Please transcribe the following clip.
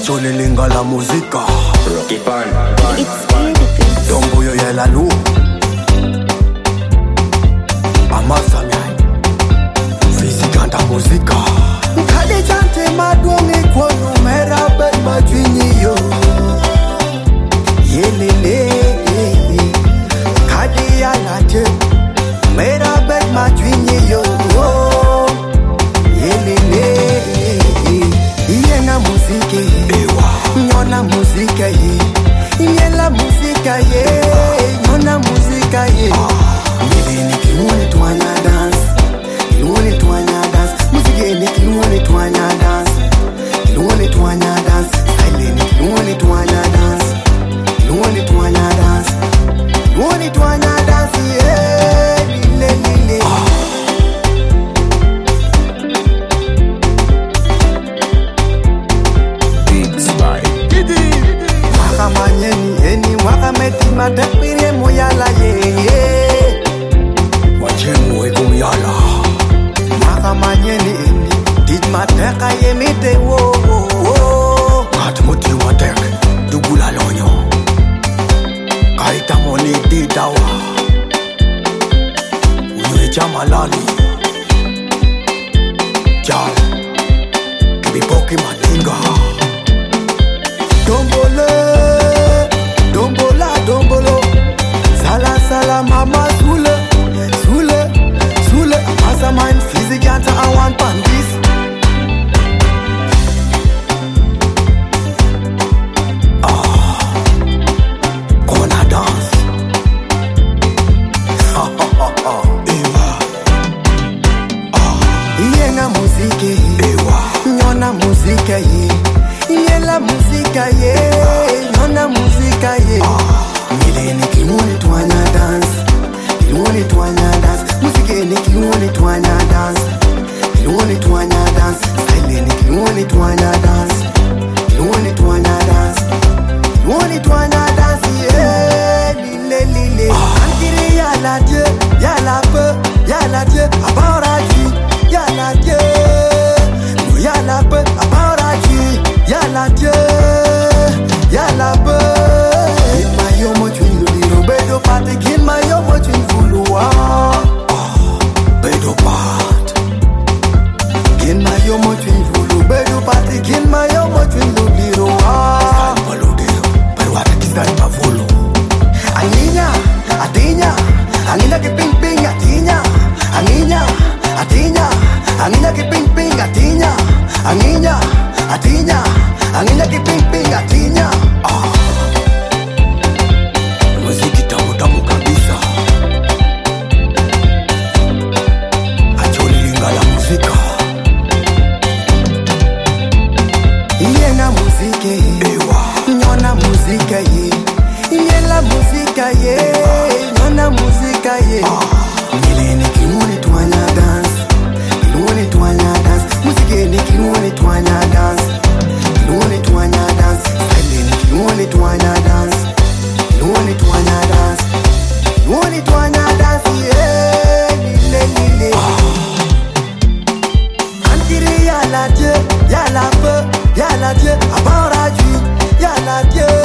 Acholilinga la música. Rocky Pan. Dombo yo yela lu. Amasamyai. Fizikanta música. Kade chante madwongi kwonu mera bet majwini yo. Yelele. Kade yalate. Mera bet majwini yo. Yelele. Yenga muzike. Nyona muzika ye. Yela muzika ye. Nyona muzika ye. Mili kimuone tuanya dance. Kimuone tuanya dance. Muzike ni kimuone tuanya dance. Kimuone tuanya dance. Silent kimuone tuanya dance. Kimuone tuanya dance. Kimuone tuanya dance. Yeah. Lile lile. Manyeni eni wakameti matepire muyala ye wachemu ekumyala makamanyeni eni dit mateka ye mite wo mat muti watek dugula lonyo kaita moni ditawa uye chamalali chal kibipoki matinga dombolo sala sala mama sule mastermind physique yanta I want pandis gonna dance ewa yenga muzike ewa nyona muzika ye yela muzika ye nyona muzika ye mileni kimuone tuanya dance kimuone tuanya dance muzike ni kimuone tuanya dance kimuone tuanya dance silent kimuone tuanya dance kimuone tuanya dance kimuone tuanya dance yeah lile lile antire yala die yala die abaraji yala die no yala pe abaraji yala die yala pe mayomo chundu bedo pat kin mayomo chunfuluwa bedo pat kin mayomo chunfulu bedo pat kin mayomo chundu dirowa balodero pero atakisa pavolo aninya aninya ke ping ping atinya aninya ke ping ping atinya aninya ke ping ping atinya muziki tamu kabisa acholilinga la muzika yenga muzike ewa nyona muzika ye yela muzika ye nyona muzika ye mileni kimuone tuanya dance kimuone tuanya dance muzike ni kimuone tuanya dance kimuone tuanya dance silent kimuone tuanya dance kimuone tuanya dance kimuone tuanya dance yeah lile antire yala die abaraji yala die